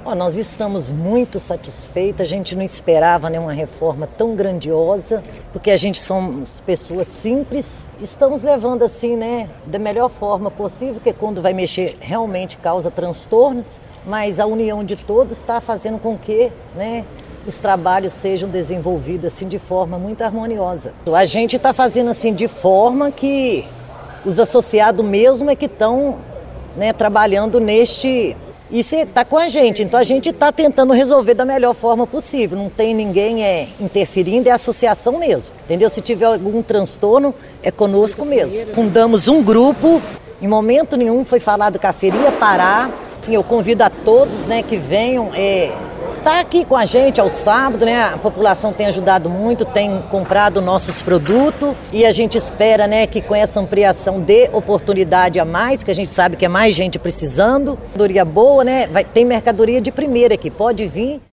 Nós estamos muito satisfeitas, a gente não esperava, né, uma reforma tão grandiosa, porque a gente somos pessoas simples, estamos levando assim, né, da melhor forma possível, porque quando vai mexer realmente causa transtornos, mas a união de todos está fazendo com que, né, os trabalhos sejam desenvolvidos assim de forma muito harmoniosa. A gente está fazendo assim de forma que os associados mesmo é que estão, né, trabalhando neste... E você está com a gente, então a gente está tentando resolver da melhor forma possível. Não tem ninguém interferindo, é a associação mesmo, entendeu? Se tiver algum transtorno, é conosco mesmo. Fundamos um grupo, em momento nenhum foi falado que a feira ia parar. Assim, eu convido a todos, né, que venham tá aqui com a gente ao sábado, né? A população tem ajudado muito, tem comprado nossos produtos e a gente espera, né, que com essa ampliação dê oportunidade a mais, que a gente sabe que é mais gente precisando. Mercadoria boa, né? Tem mercadoria de primeira aqui, pode vir.